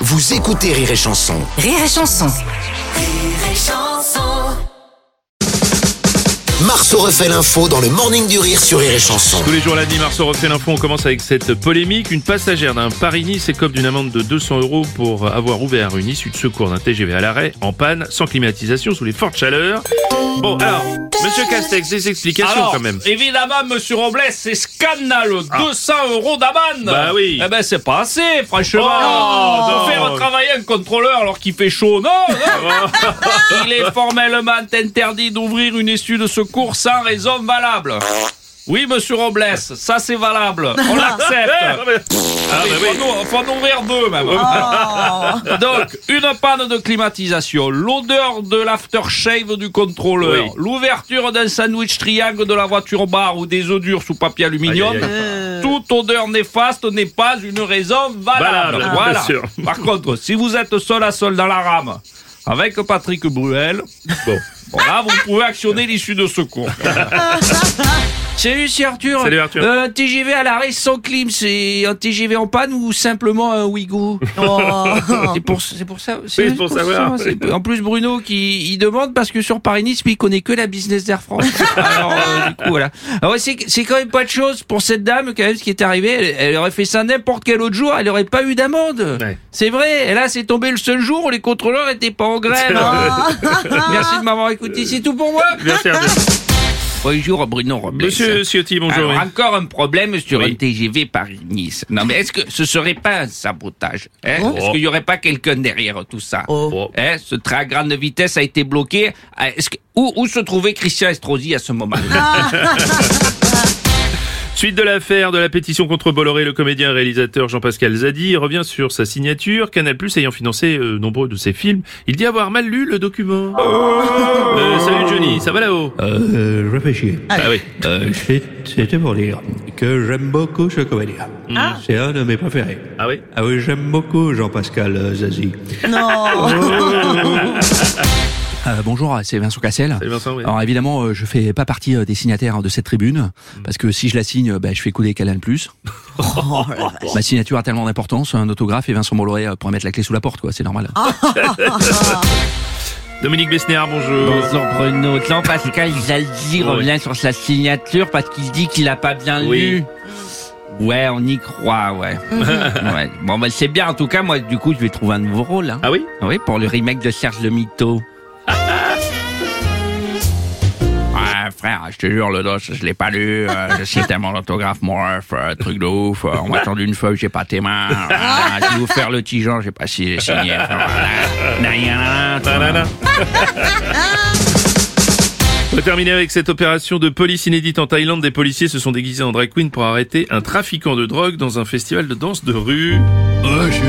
vous écoutez Rire et Chanson. Rire et Chanson. Marceau refait l'info dans le Morning du Rire sur Rire et Chanson. Tous les jours lundi, Marceau refait l'info. On commence avec cette polémique. Une passagère d'un Paris-Nice écope d'une amende de 200 € pour avoir ouvert une issue de secours d'un TGV à l'arrêt, en panne, sans climatisation, sous les fortes chaleurs. Bon, alors, Monsieur Castex, des explications quand même. Évidemment, Monsieur Robles, c'est scandaleux. 200 € d'amende. Bah oui. Eh ben, c'est pas assez, franchement. Oh, de faire travailler un contrôleur alors qu'il fait chaud, non. Il est formellement interdit d'ouvrir une issue de secours sans raison valable. Oui, Monsieur Robles, ça c'est valable. On l'accepte. Faut en ouvrir deux même. Donc, une panne de climatisation, l'odeur de l'aftershave du contrôleur, l'ouverture d'un sandwich triangle de la voiture bar ou des œufs durs sous papier aluminium. Toute odeur néfaste n'est pas une raison valable. Voilà. Par contre, si vous êtes seul à seul dans la rame, avec Patrick Bruel, bon là, vous pouvez actionner l'issue de secours. Salut, c'est Arthur. Salut, Arthur. Un TGV à l'arrêt sans clim, c'est un TGV en panne ou simplement un Ouigo? C'est pour ça. Oui, c'est pour savoir. En plus, Bruno il demande parce que sur Paris-Nice, lui, il connaît que la business d'Air France. Alors, du coup, voilà. Alors, c'est quand même pas de chose pour cette dame, quand même, ce qui est arrivé. Elle aurait fait ça n'importe quel autre jour, elle aurait pas eu d'amende. Ouais. C'est vrai. Et là, c'est tombé le seul jour où les contrôleurs étaient pas en grève. Merci de m'avoir écouté. C'est tout pour moi. Merci, Arthur. Bonjour Bruno Robles. Monsieur Ciotti, bonjour. Alors, encore un problème sur un TGV Paris-Nice. Non mais est-ce que ce serait pas un sabotage, Est-ce qu'il y aurait pas quelqu'un derrière tout ça? Ce train à grande vitesse a été bloqué. Où se trouvait Christian Estrosi à ce moment-là? Suite de l'affaire de la pétition contre Bolloré, le comédien et réalisateur Jean-Pascal Zadi revient sur sa signature. Canal+ ayant financé nombreux de ses films, il dit avoir mal lu le document. Salut Johnny, ça va là-haut? Je réfléchis. Ah oui. C'était pour dire que j'aime beaucoup ce comédien. C'est un de mes préférés. Ah oui? Ah oui, j'aime beaucoup Jean-Pascal Zazie. Bonjour, c'est Vincent Cassel. Salut Vincent, oui. Alors évidemment, je fais pas partie des signataires de cette tribune, parce que si je la signe, je fais couler Canal+. Ma signature a tellement d'importance, un autographe et Vincent Bolloré pourrait mettre la clé sous la porte, quoi, c'est normal. Dominique Besnéard, bonjour. Bonjour Bruno. Jean-Pascal Zadi revient sur sa signature parce qu'il dit qu'il a pas bien lu. Ouais, on y croit, ouais. Bon, c'est bien. En tout cas, moi, du coup, je vais trouver un nouveau rôle. Hein. Ah oui? Oui, pour le remake de Serge le Mito. Frère, je te jure, le dos, je l'ai pas lu. Je sais tellement l'autographe, mon ref, truc de ouf. On m'a tendu une feuille, j'ai pas tes mains. Je vais vous faire le tigeant, j'ai pas signé. On va terminer avec cette opération de police inédite en Thaïlande. Des policiers se sont déguisés en drag queen pour arrêter un trafiquant de drogue dans un festival de danse de rue. Monsieur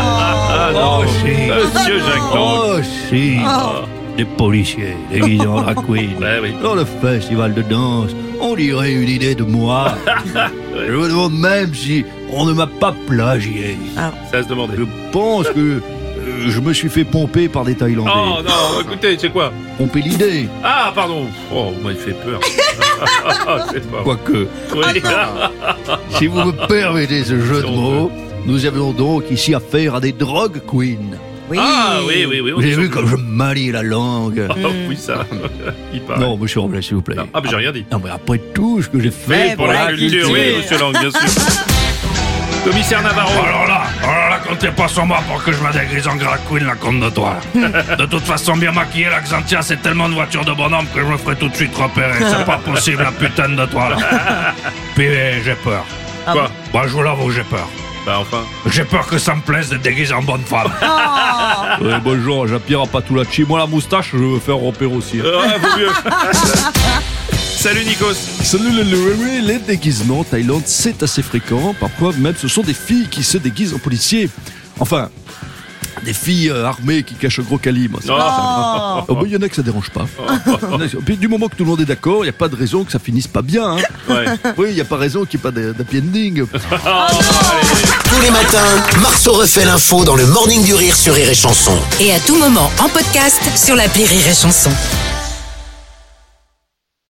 Jacques Lang. Des policiers déguisés en drag queen. Oui. Dans le festival de danse, on dirait une idée de moi. Je me demande même si on ne m'a pas plagié. Ça se demandait. Je pense que je me suis fait pomper par des Thaïlandais. Oh non, écoutez, c'est quoi? Pomper l'idée. Ah, pardon. Oh, moi, il fait peur. C'est pas... Quoique, Oui. si vous me permettez ce jeu de mots, nous avions donc ici affaire à des drug queens. Oui. Ah, oui. Vous avez vu comme je manie la langue? Ah, oui, ça. Il paraît. Non, monsieur Robles, s'il vous plaît. Ah, mais j'ai rien dit. Non, mais après tout ce que j'ai fait... Mais pour la culture, oui, monsieur Lang, bien sûr. Commissaire Navarro. Alors là, comptez pas sur moi pour que je me dégrise en drag queen, la compte de toi. De toute façon, bien maquillé, la Xantia, c'est tellement de voitures de bonhomme que je me ferai tout de suite repérer. C'est pas possible, la putain de toi, là. Puis, j'ai peur. Quoi? Moi, je vous l'avoue, j'ai peur. Bah, enfin. J'ai peur que ça me plaise d'être déguisé en bonne femme. Bonjour, Jean-Pierre Patulacci. Moi, la moustache, je veux faire repérer aussi. Vaut mieux. Salut Nikos. Salut les déguisements en Thaïlande, c'est assez fréquent. Parfois même ce sont des filles qui se déguisent en policiers. Enfin, des filles armées qui cachent un gros calibre. Il y en a que ça dérange pas. Puis du moment que tout le monde est d'accord, il n'y a pas de raison que ça finisse pas bien. Hein. Oui, il n'y a pas raison qu'il n'y ait pas d'happy ending. Tous les matins, Marceau refait l'info dans le Morning du Rire sur Rire et Chanson. Et à tout moment en podcast sur l'appli Rire et Chanson.